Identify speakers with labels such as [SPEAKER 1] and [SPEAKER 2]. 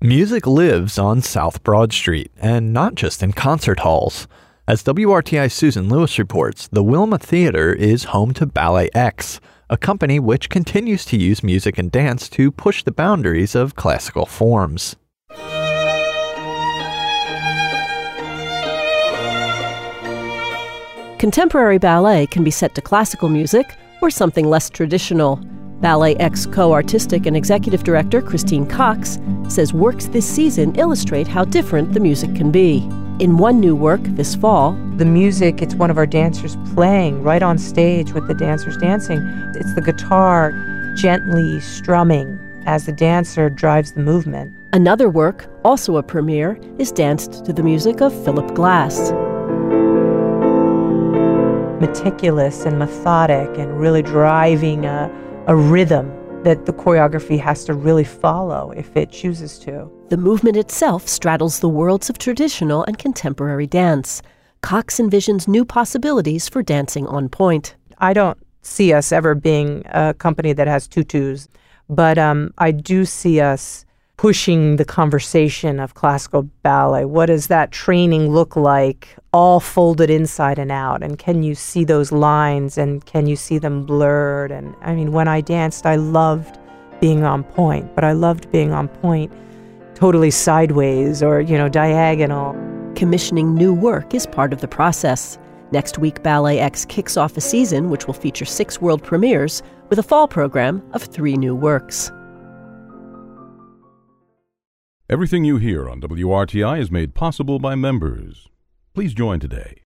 [SPEAKER 1] Music lives on South Broad Street, and not just in concert halls. As WRTI's Susan Lewis reports, the Wilma Theater is home to Ballet X, a company which continues to use music and dance to push the boundaries of classical forms.
[SPEAKER 2] Contemporary ballet can be set to classical music or something less traditional. Ballet X co-artistic and executive director Christine Cox says works this season illustrate how different the music can be. In one new work this fall,
[SPEAKER 3] the music, it's one of our dancers playing right on stage with the dancers dancing. It's the guitar gently strumming as the dancer drives the movement.
[SPEAKER 2] Another work, also a premiere, is danced to the music of Philip Glass.
[SPEAKER 3] Meticulous and methodic and really driving a rhythm that the choreography has to really follow if it chooses to.
[SPEAKER 2] The movement itself straddles the worlds of traditional and contemporary dance. Cox envisions new possibilities for dancing on point.
[SPEAKER 3] I don't see us ever being a company that has tutus, but I do see us pushing the conversation of classical ballet. What does that training look like, all folded inside and out? And can you see those lines, and can you see them blurred? And I mean, when I danced, I loved being on point, but I loved being on point totally sideways or, diagonal.
[SPEAKER 2] Commissioning new work is part of the process. Next week, Ballet X kicks off a season which will feature 6 world premieres with a fall program of 3 new works.
[SPEAKER 4] Everything you hear on WRTI is made possible by members. Please join today